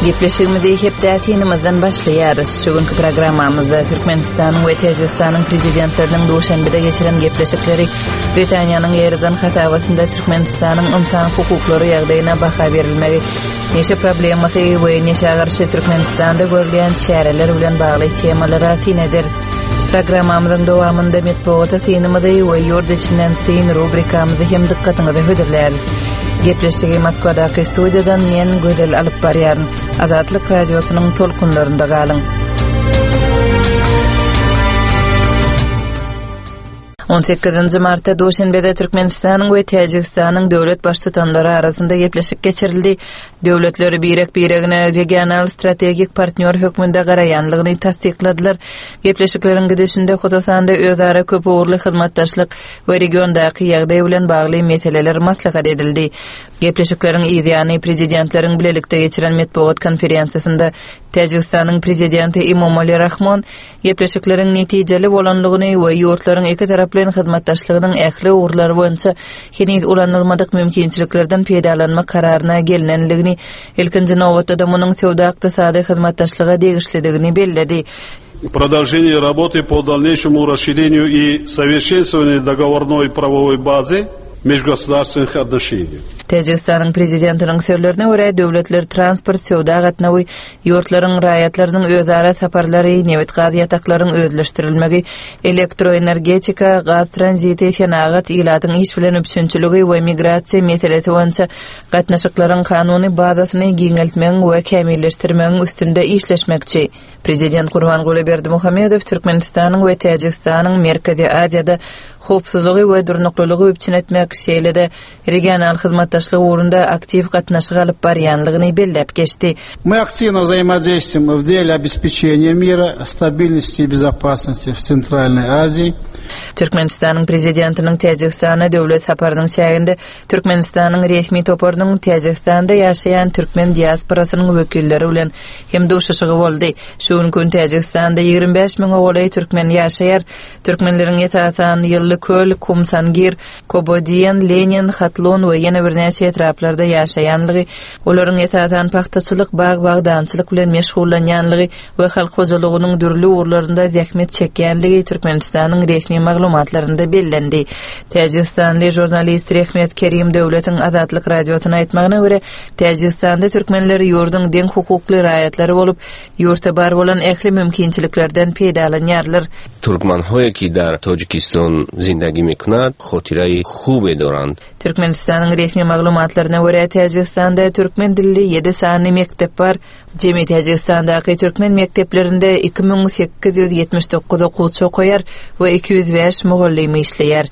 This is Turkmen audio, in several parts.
Gepleşigimizi hepdatinimizden başlayarız. Bugünkü programmamızda Türkmenistan'ın ve Tajikistan'ın prezidentlerinin Duşanbe'de geçiren gepleşikleri, Britanya'nın yerden hatavasında Türkmenistan'ın insan hukukları ýagdaýyna baha berilmegi, neşe problematigy we neşe garşy Türkmenistan'da görülen şäherler bilen bagly temalara sin ederiz. Programmamyzyň dowamynda metbuata synymyzy we ýurt içinden syn rubrikamyzy hem dikkatiňizi höderläris. Gepleşigi Moskvadaky studiýadan men Gödel alyp barýaryn. Azatlyk radiosynyň tolkunlarynda galyň. 18 martda Duşanbe'de Türkmenistan'ın ve Tajikistan'ın döwlet baştutanlary arasynda gepleşik geçirildi. Döwletleri biregine regional strategik partner hökmünde garaýanlygyny tasdikladylar. Gepleşiklerin gidişinde Hudasanda özara köp uğurly hyzmatdaşlyk we regiondaky ýagdaý bilen bagly meseleler maslahat edildi. Gepleşiklerin ýa-ni prezidentleriň bilelikde geçiren metbuat konferensiýasynda Tajikistan'ın prezidenti Emomali Rahmon gepleşiklerin netijeli bolanlygyny we ýurtlaryň iki taraply hyzmatdaşlygynyň ähli uğurlary boýunça heniz ulanylmadyk mümkinçiliklerden peýdalanma kararyna gelinenligini, ilkinji nowatda da munyň sowda ykdysady hyzmatdaşlyga degişlidigini belledi. Продолжение работы по дальнейшему расширению и совершенствованию договорной правовой базы межгосударственных отношений. Tajikistan'ın prezidentinin sözlerine göre döwletler transport, sowda gatnawy, ýurtlaryň raýatlarynyň özara saparlary, newet gaz ýataklarynyň özleşdirilmegi, elektroenergetika, gaz tranziti, şenagat ilatyň iş bilen öpüşünçiligi we migrasiýa meselesi boýunça gatnaşyklaryň kanuny bazasyny giňeltmegi we kämilleşdirmegi üstünde işleşmekçi. Prezident Gurbanguly Berdimuhammedow Türkmenistanyň we Tajikistan'yň Merkezi Aziýada howpsuzlygy we durnuklylygy üçin etmek şeýlede regional hyzmatdaşlyk uğrunda aktiv gatnaşyk alyp barýanlygyny bellep geçdi. Мы активно взаимодействуем в деле обеспечения мира, стабильности и безопасности в Центральной Азии. Türkmenistanyň prezidentiniň Tajikistan'a döwlet saparynyň çäginde Türkmenistanyň resmi toparynyň Tajikistanda ýaşaýan türkmen diasporasynyň wekilleri bilen hem duşuşygy boldy. Şuň gün Tajikistanda 25.000 oğlay türkmen ýaşaýar. Türkmenleriň ýetasan Ýyllyköl, Kumsangir, Kobodiýan, Lenin, Hatlon we ýene bir näçe etraplarda ýaşaýanlygy, olaryň ýetasan paxtaçylyk, bagdançylyk bilen meşgullanýanlygy we halk hojalygynyň dürli urlarynda zähmet çekýänligi Türkmenistanyň resmi maglumatlarynda bellendi. Tajikistanly jurnalist Rehmet Kerim döwletiň Azatlyk radiosyna aýtmagyna görä, Tajikistanda türkmenleri ýurdun deň hukukly raýatlary bolup, ýurtda bar bolan ähli mümkinçiliklerden peýdalanýarlar. Turkmanhoye ki dar Tojikiston zindagi miknad khotirayi khube dorand. Türkmenistanyň resmi maglumatlaryna görä, Tajikistanda türkmen dilli 7 sany mektep bar. Jemi Tajikistandaky türkmen mekteplerinde 2879 okuwçy okuýar we 205 mugallim işleýär.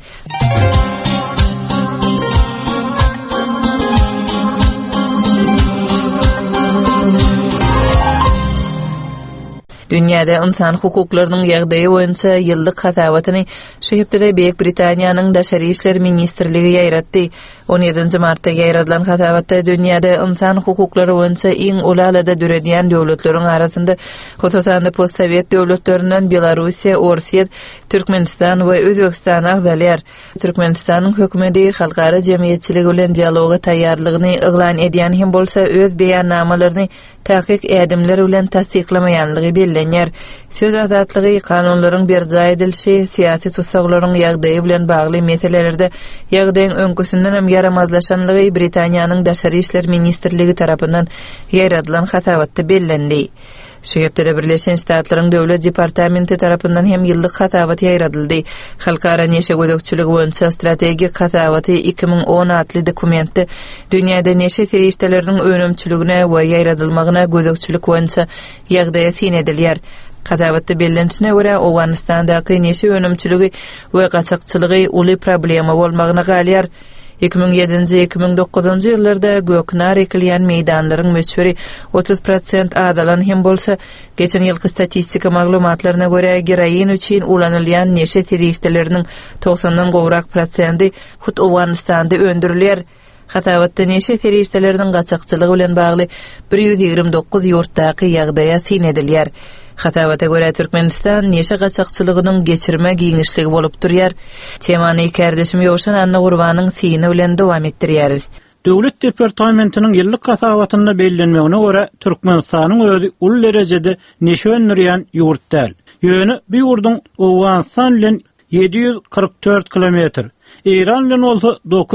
Dünyada insan hukuklarynyň ýagdaýy boýunça ýyllyk hatawatyny şu hepde Beýik Britaniýanyň Daşary işler ministrligi ýaýratdy. 17 martda ýaýradylan hatawatda dünýäde insan hukuklary boýunça iň ulalada döredýän döwletleriň arasynda Hudasanda postsovet döwletlerinden Belarusiýa, Orsiýa, Türkmenistan we Özbekistan agzalýar. Türkmenistanyň hökümeti halkara jemgyýetçiligi bilen dialoga taýýarlygyny eglan edýän hem bolsa öz beýannamalaryny taýyk edimler bilen tasdiklamaýanlygy bellenýär. Söz azatlygy, kanunlaryň berja edilşi, syýasy tutsaglaryň ýagdaýy bilen bagly meselelerde ýagdaýyň öňküsünden hem yaramazlaşanlygy Britaniýanyň Daşary işler ministrligi tarapyndan ýaradylan hatawatda bellendi. Şu hepde Birleşen Ştatlaryň döwlet departamenti tarapyndan hem ýyllyk hatawat ýaýradyldy. Halkara neşe gözükçüligi boýunça strategik hatawaty 2010 adly dokumentde dünýäde neşe serişdeleriniň önümçiligine we ýaýradylmagyna gözükçülik boýunça ýagdaýa sin edilýär. Hatawatda bellenişine görä Awganistandaky neşe önümçiligi we gaçakçylygy uly problema bolmagyna galýar. 2007-2009 ýyllarda göknar ekilýän meýdanlaryň möçberi 30% adalan hem bolsa, geçen ýylky statistika maglumatlaryna görä geroin üçin ulanylýan neşe terişdeleriniň 90-dan gowrak prosenty hut Awganistanda öndürilýär. Hatawatda neşe terişdeleriniň gaçakçylygy bilen bagly 129 ýurtdaky ýagdaýa sin edilýär. Hatawata görä Türkmenistan neşe gaçakçylygynyň geçirme giňişligi bolup durýar. Temany kardeşim Ýowşan Anna Gurbanyň syny bilen dowam etdirýäris. Döwlet departamentiniň ýyllyk hasabatyna bellenmegine görä Türkmenistanyň özi ul derejede neşönürýän ýurt däl. Ýöne bu ýurdun Owganistan bilen 744 kilometr, İran bilen bolsa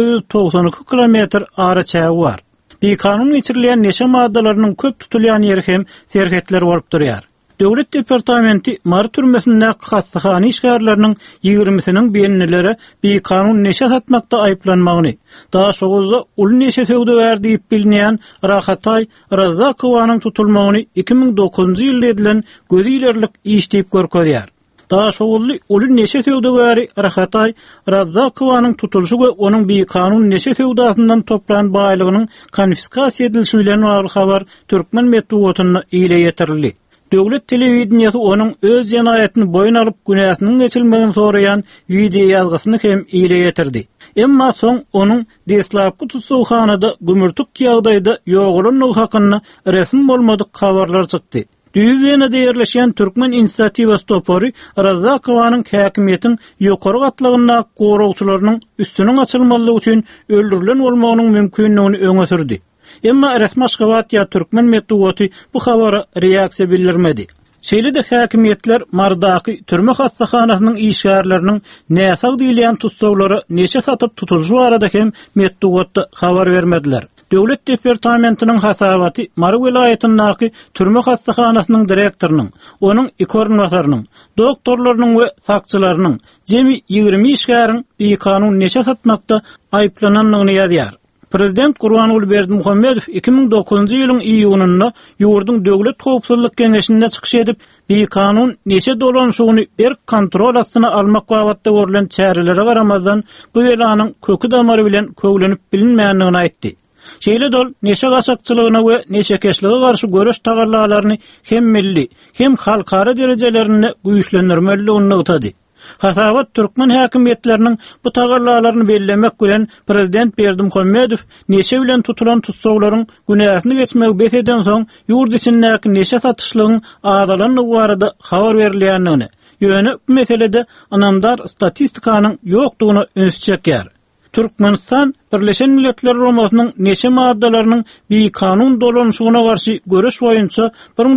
992 kilometr araçagy bar. Bir kanun geçirilen neşe maddalarynyň köp tutulýan ýeri hem serhetler bolup durýar. Döwlet departamenti Mary türmesinde hassahany işgärlerini 20-siniň beýenlilere bir kanun neşe satmakda aýplanmagyny, daha şoguzda ul neşe söwdegär diýip bilinýän Rahatay Razzakowanyň tutulmagyny 2009-njy ýylda edilen gözilerlik iş diýip görkezýär. Daha şoguzly ulun neşe söwdegäri Rahatay Razzakowanyň tutulşy we onuň bir kanun neşe söwdasyndan toplanan baýlygynyň konfiskasiýa edilişi bilen bagly habar Türkmen medeniýetine ile ýetirildi. Döwlet telewizionyasy onuň öz jinaýatyny boýun alyp günäsiniň geçilmegini soraýan video ýazgysyny hem ile ýetirdi. Emma soň onuň deslapky tutsuwhanada gümürtük ýagdaýda ýoğulanyny hakyny resmi bolmadyk habarlar çykdy. Düýbüňde ýerleşen Türkmen inisiatiwasy topory Razzakowanyň häkimiýetiň ýokary gatlygyna goragçylarynyň üstüniň açylmalygy üçin öldürilen bolmagynyň mümkinligini öňe sürdi. Emma resmi Aşgabat ýa Türkmen medeniýeti bu habara reaksiýa bildirmedi. Şeýle-de häkimiýetler Mardaky türme hassahanasynyň işgärleriniň näsag diýilen tutsawlary neçe satyp tutulýy barada hem medeniýetde habar bermediler. Döwlet departamentiniň hasabaty Mary vilayatynyň türme hassahanasynyň direktorynyň, onuň iki ornwatarynyň, doktorlarynyň we sakçylarynyň jemi 20 işgäriň bir kanun neçe satmakda aýplananlygyny ýazýar. Prezident Gurbanuly Berdimuhammedow 2009-njy ýylyň iýunynda ýurdun Döwlet Howpsuzlyk Geňeşinde çykyş edip, bir kanun neçe dolanşygyny bir kontrol astyna almak wagtda görülen çärelere garamazdan bu elanyň kökü damary bilen köglenip bilinmeýändigini aýtdy. Şeýle dol neşe gaçakçylygyna we neşekeşlige garşy görüş tagarlalaryny hem milli, hem halkara derejelerinde güýçlendirmeliligini ýetdi. Hasabat Türkmen häkimiýetleriniň bu tagarlalaryny bellemek bilen Prezident Berdimuhammedow neşe bilen tutulan tutsawlaryň günäsini geçmegi beteden soň ýurt içindäki neşe satyşlygyň adalanlygy barada habar berilýändigini, ýöne bu meselede anamdar statistikanyň ýokdugyny öňe çekýär. Türkmenistan Birleşen Milletler Romasynyň neşe maddalarynyň bir kanun dolanşygyna garşy görüş boýunça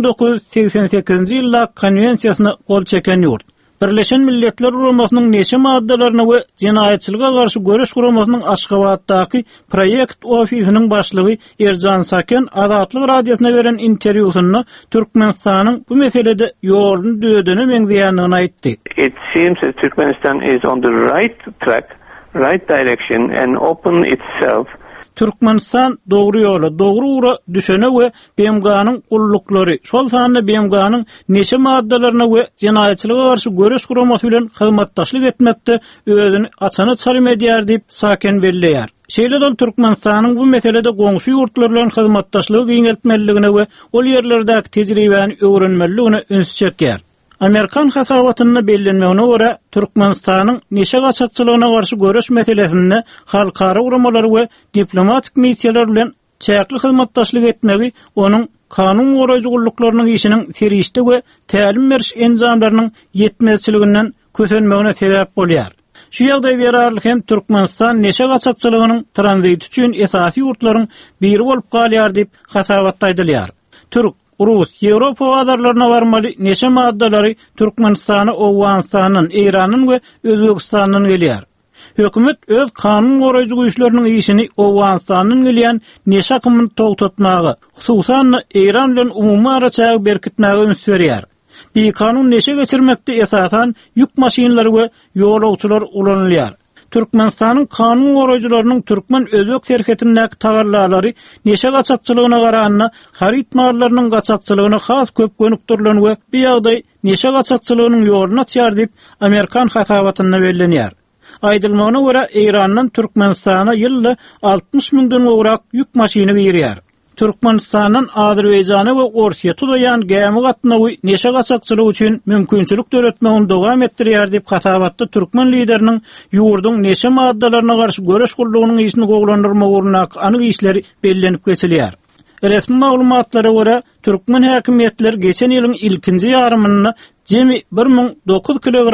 1988-nji ýylda konwensiýasyna gol çeken ýurt. Birleşen Milletler Romasynyň neşe maddalaryna we jinaýatçylyga garşy görüş guramasynyň Aşgabatdaky proýekt ofisiniň başlygy Erjan Saken Azatlyk radiosyna beren interwýusynda Türkmenistanyň bu meselede ýoluny düýdüne meňzeýändigini aýtdy. It seems that Turkmenistan is on the right track, right direction and open itself. Türkmenistan dogry ýola, dogry ura düşene we BMG'nyň ulluklary, şol sanyny BMG'nyň neşe maddalaryna we jinaýatçylyga garşy görüş guramasy bilen hyzmatdaşlyk etmekde özüni açana çalym edýär diýip Saken belleýär. Şeýle-de Türkmenistanyň bu meselede goňşy ýurtlar bilen hyzmatdaşlygy giňeltmeligine we ol ýerlerdäki tejribäni öwrenmeligine öňe çekýär. Amerikan hasabatyna bellenmegine görä Türkmenistanyň neşe gaçakçylygyna garşy görüş meselesinde halkara uramalary we diplomatik missiýalar bilen çäkli hyzmatdaşlyk etmegi onuň kanun goraýjylyklarynyň işiniň serişde we tälim beriş enjamlarynyň ýetmezçiliginden kösenmegine sebäp bolýar. Şu ýagdaýda ýararly hem Türkmenistan neşe gaçakçylygynyň tranzit üçin esasy ýurtlaryň biri bolup galýar diýip hasabatda aýdylýar. Türk Rus, Ýewropa wagdarlaryna barmaly neşe maddalary Türkmenistany, Owganistanyň, Iranyň we Özbekistanyň gelýär. Hökümet öz kanun goraýjy güýçleriniň işini Owganistanyň gelýän neşe akymyny togtatmagy, hususan Iran bilen umumy araçagy berkitmäge ünsürýär. Bir kanun neşe geçirmekde esasan ýük maşinalary we ýolagçylar ulanylýar. Türkmenistanyň kanun goraýjylarynyň Türkmen özbek serhetindäki tagarlalary neşe gaçakçylygyna garanyna haritmalarynyň gaçakçylygyna has köp gönükdirlen we bu ýagdaý neşe gaçakçylygynyň ýoluna çýar diýip Amerikan hasabatyna bellenýär. Aýdylmagyna görä Irandan Türkmenistana ýylda 60 000-den gowrak ýük maşiny girýär. Türkmenistanyň Azerbaýjana we Orsiýa tudaýan gämi gatnawy neşe gaçakçylygy üçin mümkinçilik döretmegini dowam etdirýär diýip hasabatda Türkmen lideriniň ýurdun neşe maddalaryna garşy görüş gurulugynyň işini gowlandyrma ugrunaq anyk işleri bellenip geçilýär. Resmi maglumatlara görä Türkmen häkimiýetleri geçen ýylyň ilkinji ýarymynda jemi 1009 kilogram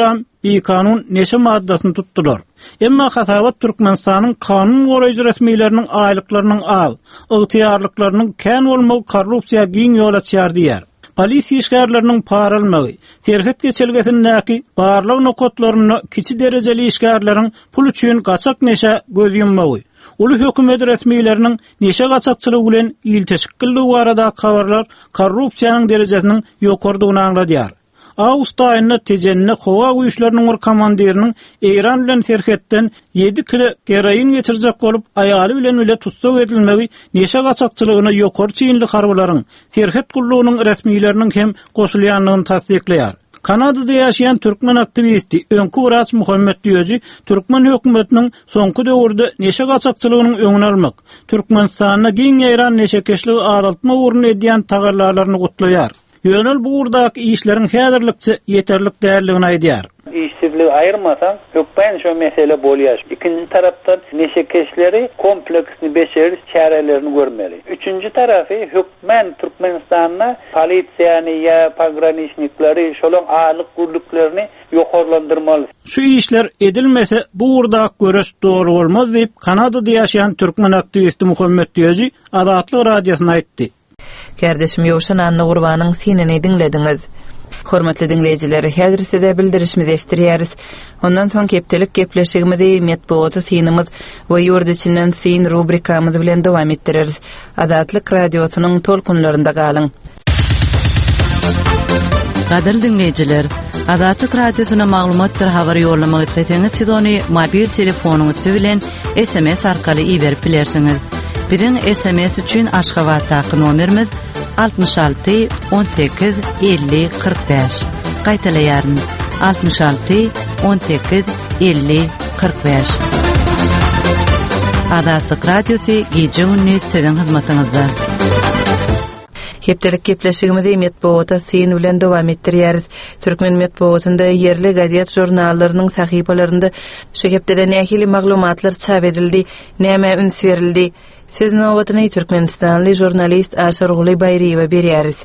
bir kanun neşe maddasyny tutdular. Emma Hasawat Türkmenistanyň kanun goraýjy resmiýetleriniň aýlyklarynyň az, ygtyýarlyklarynyň kän bolmagy korrupsiýa giň ýol açýar diýär. Polisiýa işgärleriniň paralmagy, terhet geçelgesindäki barlyk nokatlaryny kiçi derejeli işgärleriň pul üçin gaçak neşe göz yummagy. Ulu hökümet resmiýetleriniň neşe gaçakçylygy bilen ilteşikilligi barada habarlar korrupsiýanyň derejesiniň ýokardygyny aňladýar. Awgust aýynda tejenne howa güýçleriniň bir komandiriniň Eýran bilen terhetden 7 kilo heroin geçirjek bolup aýaly bilen bile tutsak edilmegi neşe gaçakçylygyny ýokary çynly harbalaryň terhet gullugynyň resmiýetleriniň hem goşulýanlygyny tasdikleýär. Kanada'da yaşayan Türkmen aktivisti Önkü Vıraç Muhammed Diyoji, Türkmen hökümetiniň soňky döwürde neşe gaçakçylygynyň öňüni almak, Türkmenistanyna giň ýaýran neşekeşligi azaltma uğruna edýän tagarlarlaryny gutlaýar. Ýönel bu urdak işleriň häzirlikçe ýeterlik däldigini aýdýar. İşçiliği ayırmasan hökmen şu mesele bolýar. İkinci tarapdan neşekeşleri kompleksni beşeriş çarelerini görmeli. Üçüncü tarafı hökmen Türkmenistan'na polisiýany ya pograniçnikleri şolon ağalyk gurluklarını ýokarlandyrmaly. Şu işler edilmese bu urdak görüş doğru bolmaz diýip Kanada'da ýaşayan Türkmen aktivisti Muhammed Diyoji Azatlyk radiosyna aýtdy. Kardeşim Ýowşan Anna Gurbanyň sinini dinlediňiz. Hormatly dinleyijiler, häzir size bildirişimizi eşdirýäris. Ondan soň kepdelik gepleşigimizi medeniýet sinimiz we ýurt içinden sin rubrikamyz bilen dowam etdireriz. Azatlyk radiosynyň tolkunlarynda galyň. Gadyr dinleyijiler, Azatlyk radiosyna maglumatlar habar ýollamagy isleseňiz siz ony mobil telefonuňyz bilen SMS arkaly iberip bilersiňiz. Biziň SMS üçin Aşgabatdaky nomerimiz 66 18 50 45. Gaýtalaýaryn 66 18 50 45. Azatlyk radiosy gije gündüz sizin hyzmatyňyzda. Hepdelik gepleşigimizi medeniýet sin bilen dowam etdirýäris. Türkmen medeniýetinde ýerli gazet jurnallarynyň sahypalarynda şu hepdele nähili maglumatlar çap edildi, näme üns berildi. Siz nowatyny Türkmenistanly jurnalist Aşar Guly Bayriýewe berýäris.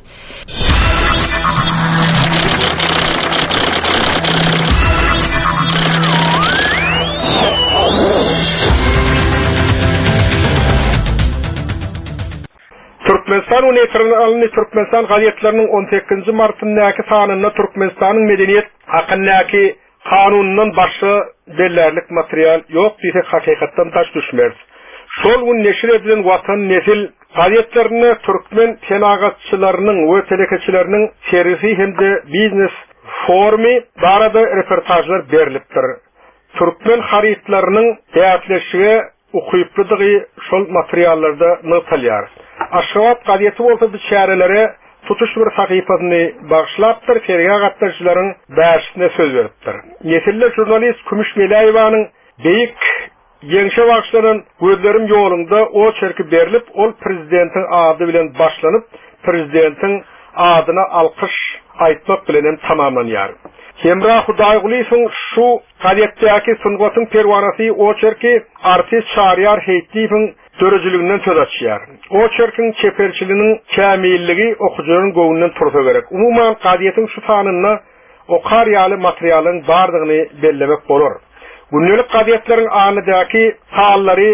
Türkmenistan Universal Türkmenistan gazetleriniň 18 martyndaky sanyna Türkmenistanyň medeniýet hakyndaky kanunynyň başy dellerlik material ýok diýsek hakykatdan taş düşmez. Şol gün neşir edilen Watan Nesil gazetlerini Türkmen tenagatçylarynyň we telekeçileriniň serisi hemde biznes formy barada reportajlar berilipdir. Türkmen haritlarynyň täsirleşige ukyplydygy şol materiallarda nytalýar. Aşgabat gazeti bolsa bu şäherlere tutuş bir sahypasyny bagşlapdyr, ferga gatnaşçylaryň bäşine söz beripdir. Nesille jurnalist Kümüş Melaýewanyň beýik Ýeňşe bagşlanan gözlerim ýolunda o çerki berilip, ol prezidentiň ady bilen başlanyp, prezidentiň adyna alkyş aýtmak bilen tamamlanýar. Hemra Hudaýgulyň şu gazetdäki sungatyň perwanasy o çerki artist Şahryar Heytiýewiň dörejiliginden söz açýar. O çerkiň çeperçiliginiň kämilligi okujaryň göwnünden tursa gerek. Umuman gazetin şu sanyna okar ýaly materialyň bardygyny bellemek bolar. Günlük gazetleriň anydaky sallary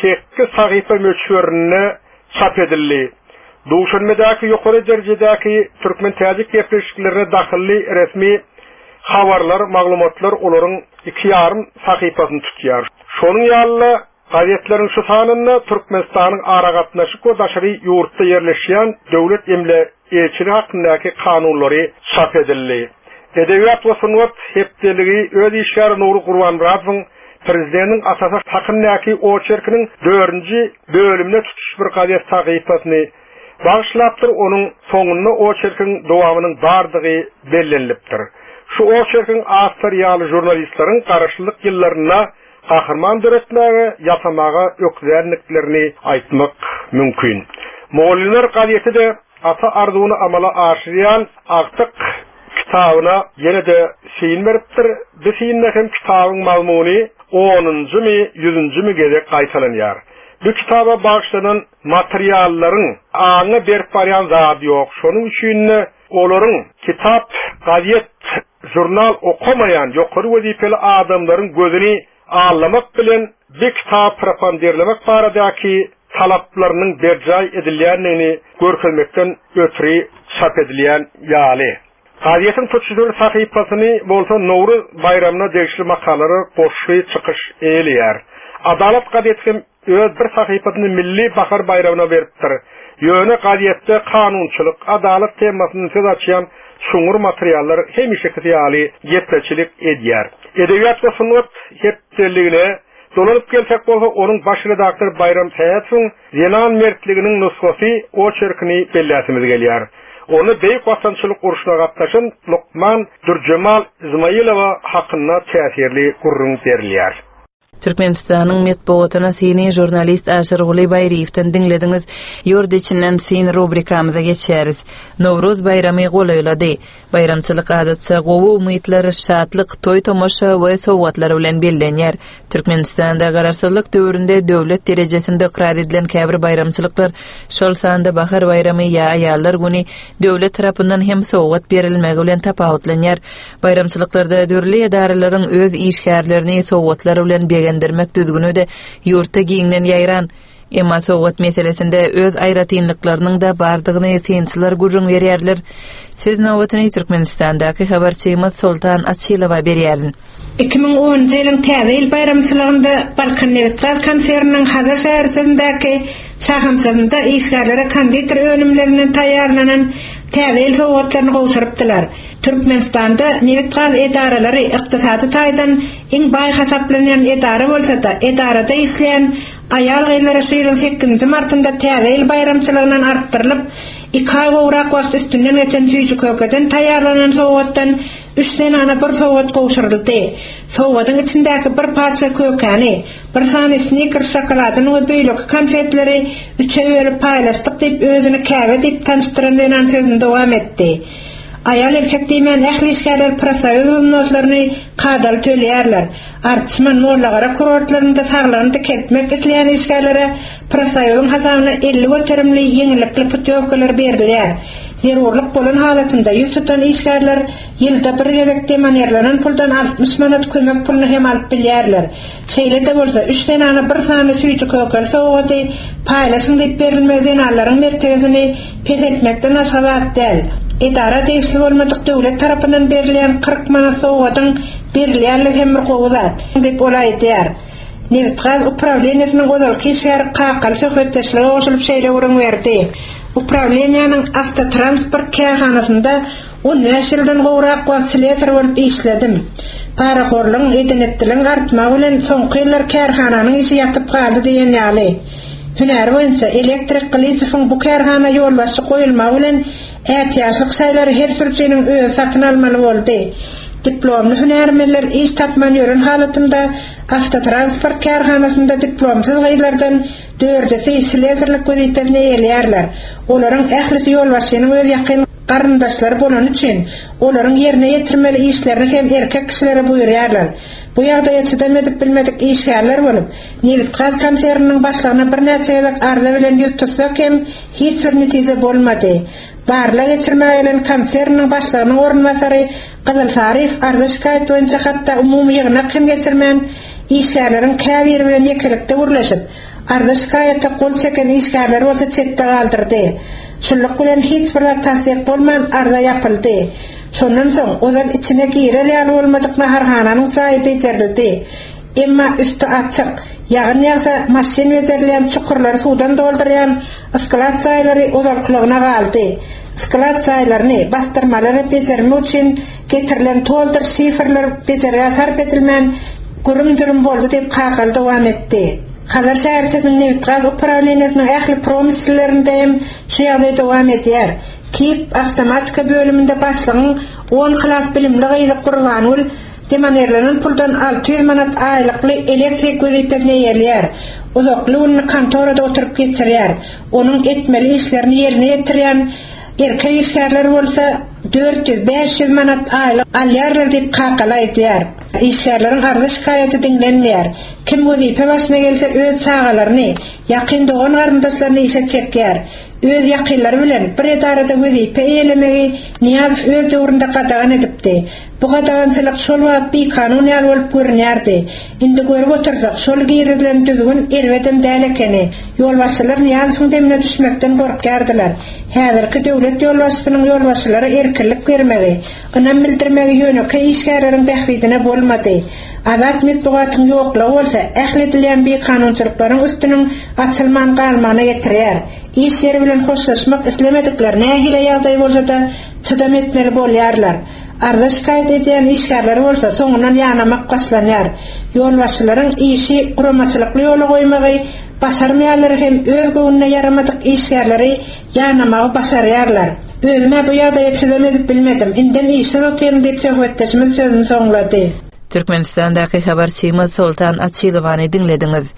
8 sahypa möçberine çap edildi. Duşanmadaky ýokary derejedäki türkmen täzik gepleşiklerine dahilli resmi habarlar, maglumatlar olaryň 2,5 sahypasyny tutýar. Şonuň ýaly gazetleriň şu sanyna Türkmenistanyň ara gatnaşyk we daşary ýurtda ýerleşýän döwlet emle elçiligi hakyndaky kanunlary çap edildi. Edebiýat we sungat hepdeligi öz işgär Nuri Gurbanmuradowyň prezidentiň asasy hakyndaky o çerkiniň 4-nji bölümine tutuş bir gazet sahypasyny bagşlapdyr. Onuň soňunda o çerkiniň dowamynyň bardygy bellenilipdir. Şu o çerkiniň astarýaly jurnalistleriň garaşlyk ýyllaryna kahraman döretmäge, ýapamaga ökzänliklerini aýtmak mümkin. Moğollar gazeti de ata arzuwuny amala aşyrýan Aktyk kitabyna ýene de şeýin beripdir. Bu şeýinde hem kitabyň mazmuny 10-njy 100-njy gezek gaýtalanýar. Bu kitaba bagşlanan materiallaryň aňy berip barýan zat ýok. Şonuň üçin olaryň kitap, gazet jurnal okumayan ýokary wezipeli adamlaryň gözüni ağlamak bilen bir kitap propagandalarlamak baradaky talaplarının berjay edilýänini görkezmekden ötürü çap edilýän ýaly. Gaziýetiň tutuşdurly sahypasyny bolsa Nowruz bayramyna degişli makalary goşy çykyş eýleýär. Adalet gazetesi öz bir sahypasyny milli bahar bayramyna beripdir. Ýöne gazetde kanunçylyk, adalet temasyny söz açýan şuňur materiallar hemişe ýaly ýetmeçilik edýär. Edebiýat we sunat hepdeligine dolanyp gelsek bolsa onuň baş redaktor Bayram Saýatyň Zenan mertliginiň nusgasy o çerkini belläsimiz gelýär. Onu beýik watançylyk uruşuna gatnaşan Lukman Durjemal Izmailowa hakynda täsirli gurrun berilýär. Türkmenistanyň medeniýetine seni jurnalist Aşyr Guly Baýryewden dinlediňiz. Ýurd içinden sen rubrikamyza geçeriz. Nowruz bayramy golaýlady. Bayramçylyk adatça gowy umytlar, şatlyk, toý tomaşa we sowgatlar bilen bellenýär. Türkmenistanda gararsızlyk döwründe döwlet derejesinde ikrar edilen käbir bayramçylyklar şol sanda bahar bayramy ýa aýallar güni döwlet tarapyndan hem sowgat berilmegi bilen tapawutlanýar. Bayramçylyklarda dörli edaralaryň öz işgärlerini sowgatlar bilen begendirmek düzgünü de ýurtda giňden ýaýran. Emma sowgat meselesinde öz aýratynlyklarynyň da bardygyny sençiler gurrun berýärler. Söz nowbatyny Türkmenistandaky habarçymyz Sultan Atçylowa berýärin. 2010 ýylyň täze bayramçylygynda Balkan Nevetgal konserniň Hazar şäherindäki şahamsynda işgärlere konditer önümlerini taýýarlanan täze sowgatlaryny gowşurypdylar. Türkmenistanda Nevetgal edaralary ykdysady taýdan iň baý hasaplanýan edara bolsa-da, edarada işleýän ayal gaýlary 8 martynda täze bayramçylygynyň artdyrylyp, 2 ay gowrak wagt üstünden geçen süýjü kökeden taýýarlanan sowgatdan 3 tane bir sowgat gowşuryldy. Sowgatyň içindäki bir parça kökeni, bir tane sneaker şokoladyny we beýleki konfetleri 3'e bölüp paýlaşdyk diýip özüni käbe diýip tanıştyrandan sözünde dowam etdi. Ayal erkek diýmen ähli prosoýuz notlaryny kadal töleýärler. Artysman mollagara kurortlarynda saglanyp ketmek isleýän işgärlere prosoýuzyň hasabyna 50 göterimli ýeňilikli putyowkalar berilýär. Zerurlyk bolan halatynda ýük tutan işgärler ýylda bir gezekde manerlanan puldan 60 manat kömek puluny hem alyp bilýärler. Şeýle-de bolsa 3 tane bir sany süýjü kökel sowgaty paýlaşyň diýip berilmeden allaryň mertebesini pesetmekden aşağı däl. Edara teşkil bolmadyk döwlet tarapyndan berilýän 40 manat sowgatyň berilýärligi hem bir gowzat diýip olaýdýar. Nevetgal upravleniýasynyň gözalky şäher kakal söhbetdeşligi goşulyp şeýle gurrun berdi. Upravleniýanyň avtotransport kähanasynda 10 ýyldan gowrak wagt sletер bolup işledim. Paraxorlyň edenetdiliň artmagy bilen soňky ýyllar kähananyň işi ýatyp galdy diýen ýaly. Hünär boýunça elektrik Glycerin bu kärhana ýolbaşy goýulmagy bilen ätýaşlyk şaýlary her sürücüniň öýe satyn almaly boldy. Diplomly hünärmenler iş tapman ýören halatynda avtotransport kärhanasynda diplomsyz gaýlardan 4-si sletlerlik wezipesine eýelýärler. Olaryň ählisi ýolbaşynyň öz ýakyn garyndaşlary bolan üçin olaryň ýerine ýetirmeli işlerini hem erkek kişilere buýurýarlar. Bu ýagdaýa çydam edip bilmedik işgärler bolup, Nevetgal konserniň başlygyna bir näçe ýyllyk arza bilen ýüz tutsak hem hiç bir netije bolmady. Barla geçirmäýän konserniň başlygynyň ornbasary Gyzyl Sarif arza şikaýet boýunça hatda umumy ýygyna kim geçirmän işgärleriň käbir bilen ýekelikde gürleşip, arza şikaýetde gol çeken işgärler bolsa çekde galdyrdy. Şunluk bilen hiç bir tasdik bolman arza ýapyldy. Şondan soň olar içine girelýän bolmadyk maharhananyň çaýy bejerildi. Emma üstü açyk, ýagyn ýasa maşin bejerilýän çukurlary suwdan doldurýan ısklat çaýlary uzaklygyna galdy. Isklat çaýlaryny bastyrmalary bejermek üçin getirilen toldur şifrler bejerýär sarp edilmän gurrun boldy diýip kakal dowam etdi. Hazar şäherçinin Nevetgal upravleniýasynyň ähli promislerinde hem şu ýagdaý dowam edýär. Kip avtomatika bölümünde başlygyň 10 hylas bilimli gaýly Gurbanul demanerlenen puldan 600 manat aýlykly elektrik wezipesine ýerler. Uzakly uny kontorada oturup geçirýär. Onuň etmeli işlerini ýerine ýetirýän erkek işgärler bolsa 400-500 manat aýlyk alýarlar diýip kakalaýdýar. İşgärleriň arda şikaýaty dinlenmeýär. Kim wezipe başyna gelse öz çağalaryny, ýakynda on garyndaşlaryny işe çekýär. Öz ýakynlary bilen bir edarada wezipe eýlemegi Niýazow öz döwründe gadagan edipdi. Bu gadagançylyk şol wagt bir kanun ýaly bolup görünýärdi. Indi görüp otursak şol giýerilen düzgün elbetde däl ekeni. Ýolbaşçylar Niýazowyň demine düşmekden gorkýardylar. Häzirki döwlet ýolbaşçynyň ýolbaşçylary erkinlik bermegi, ynam bildirmegi ýöneki işgärleriň bähridine bolmady. Azat mitbugatyň ýoklugy bolsa, ähledilýän bir kanunçylyklaryň üstüniň açylman galmana ýetirýär. İş ýeri bilen hoşlaşmak islemediklerine ähile ýagdaý bolsa-da çydam etmeli bolýarlar. Arda şikaýet edýän işgärler bolsa soňundan ýanamak başlanýar. Ýolbaşçylaryň işi guramaçylykly ýola goýmagy, başarmaýarlar hem öz göwnüne yaramadyk işgärleri ýanamagy başarýarlar. Özüme bu ýagdaýa çydam edip bilmedim. Inden işi ötýän diýip söhbetdeşimiz sözüni soňlady. Türkmenistan'daki habarçymy Sultan Atçylowany dinlediňiz.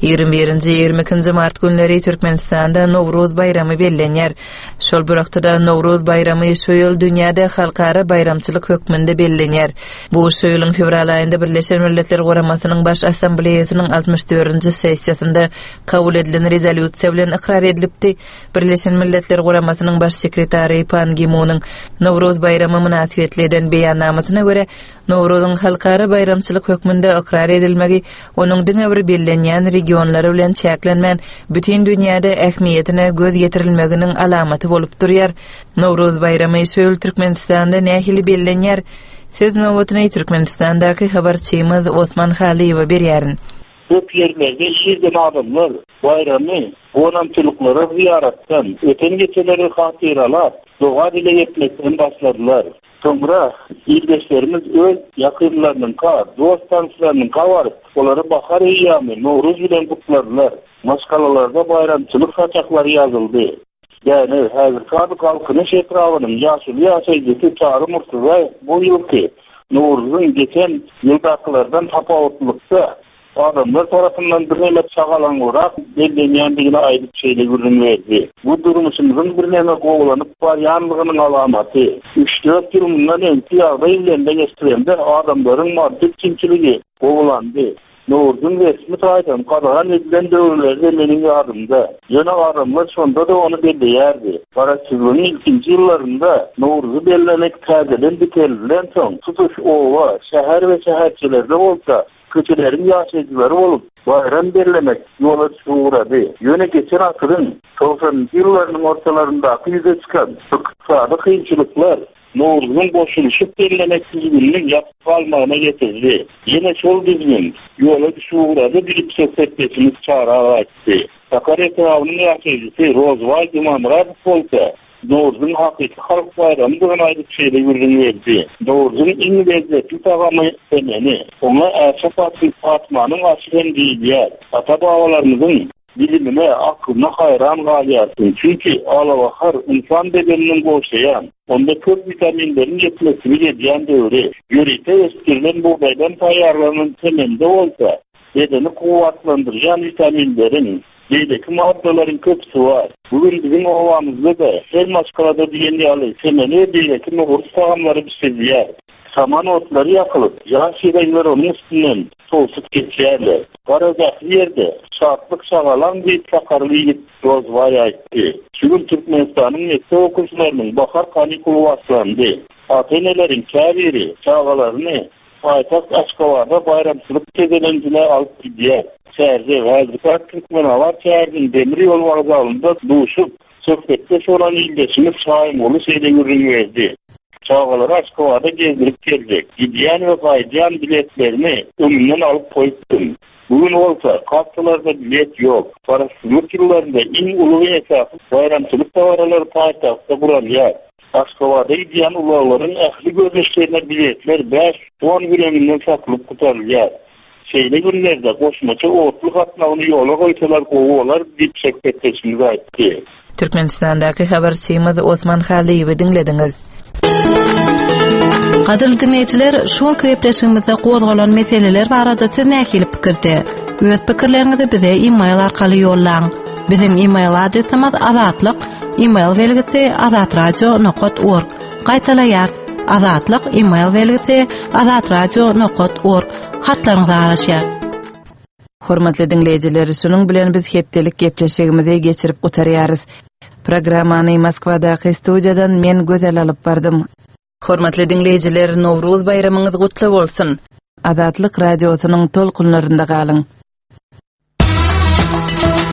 21-22 mart günleri Türkmenistanda Nowruz bayramy bellenýär. Şol bir wagtda Nowruz bayramy şu ýyl dünýäde halkara bayramçylyk hökmünde bellenýär. Bu şu ýylyň fevral aýynda Birleşen Milletler Guramasynyň baş assambleýasynyň 64-nji sessiýasynda kabul edilen rezolýusiýa bilen ikrar edilipdi. Birleşen Milletler Guramasynyň baş sekretary Pan Ki-moonyň Nowruz bayramy münasibetli eden beýannamasyna görä Nowruzyň halkara bayramçylyk hökmünde ikrar edilmegi onuň diňe bir bellenýän regionlary bilen çäklenmän bütün dünýäde ähmiýetine göz getirilmeginiň alamaty bolup durýar. Nowruz bayramy şol Türkmenistanda nähili bellenýär. Siz nowatny Türkmenistandaky habarçymyz Osman Haliýew berýärin. Köp yerlerde şirden adamlar bayramy onamçylyklara ziyaratdan, öten geçeleri hatyralar, doğa dile etmekden başladylar. Sonra ildeşlerimiz öz yakınlarının dost tanışlarının varıp, onları bahar eyyamı, Nowruz bilen kutladılar. Maskalalarda bayramçılık saçakları yazıldı. Yani hazır sadık halkının etrafının yaşlı yaşayıcısı Çağrı Murtuzay bu yılki Nowruz'un geçen yıldaklardan tapavutluqda adamlar tarafından birlemek çağalan olarak bellenýändigine aýdyp şeýle görünýärdi. Bu durmuşymyzyň birleme gowlanıp barýanlygynyň alamaty. 3-4 ýyl mundan öňki ýagdaý bilen geçirende adamlaryň maddi çinçiligi gowlandy. Nowruz'un resmi taýdan gadagan edilen döwürlerde meniň ýardymda. Ýöne adamlar şonda da onu belleýärdi. Garaçylygyň ilkinji ýyllarynda Nowruz'u bellemek täzeden bitirilden soň tutuş owa, şäher we şäherçilerde bolsa köçelerin yaşayıcıları olup bayram bellemek yola çıkuradı. Yöne geçen asırın 90'lı yıllarının ortalarındaki yüze çıkan iqtisadi kıyınçılıklar Nowruz'un boşuluşup bellemek düzgünlüğün yapıp almağına getirdi. Yine şol düzgün yola çıkuradı bir söhbetçimiz çağırarak etti. Sakar etrafının yaşayıcısı Rozvay Dumanrad olsa Nowruz'un hakiki halk bayramı bugün aýdyp şeýle görünýärdi. Nowruz'un iň lezzetli tagamy semeni, ona Erşat Fatmanyň aşygen diýilýär. Ata-babalarymyzyň bilimine, akylyna haýran galýarsyn. Çünki alawahar insan bedeniniň goşaýan, onda köp vitaminlerin ýetmesini edýän döwri. Ýörite östürilen buğdaýdan taýýarlanan semende bolsa, bedeni kuwatlandyrýan vitaminlerin beýleki maddalaryň köpsi var. Bugün bizim ovamızda da her maskalada diýen ýaly semeni beýleki noğruz tagamlary pişirilýär. Saman otları yakılıp, yağ şiraylar onun üstünden soğusup geçerler. Garazaklı yerde şartlık şağalan bir sakarlı yigit Rozvay aýtdy. Şugün Türkmenistan'ın mekte okuşlarının bahar kanikulu başlandı. Atenelerin kâbiri çağalarını paytaxt Aşgabatda bayramçılık tezelenjine alıp gidýär. Şäherde Gazipaşa Türkmenalar şäheriniň demir ýol wagzalynda duşup, söhbetde olan ildeşimiz Şaýmoğlu şeýle görünýärdi. Çağalar Aşgabatda gezdirip geldek. Gidýän we gaýdýan biletlerini önünden alıp goýdum. Bugün olsa kapsalarda bilet ýok. Parasyzlyk ýyllarynda iň uly esasy bayramçylyk tawarlary paýtagtda guralýar. Aşgabatda gidýän ulaglaryň ähli gözleşlerine biletler 5-10 günlerinden satylyp gutarylýar. Şeýle günlerde goşmaça otlu gatnawyny ýola goýsalar gowalar diýip şeketçimiz aýtdy. Türkmenistandaky habarçymyz Osman Haliýew dinlediňiz. Gadyr dinleýijiler, şu köpleşigimizde gozgalan meseleler barada siz nähili pikirde? Öz pikirleriňizi bize e-mail arkaly ýollaň. Bizim e-mail adresimiz azatlyk, e-mail belgisi azatradio.org. Gaýtaýar azatlyk email belgisi azatradio.org hatlaryňyza araşýar. Hormatly dinleýijiler, şunuň bilen biz hepdelik gepleşigimizi geçirip gutarýarys. Programmany Moskwadaky studiýadan men Gözel alyp bardym. Hormatly dinleýijiler, Nowruz bayramyňyz gutly bolsun. Azatlyk radiosynyň tolkunlarynda galyň.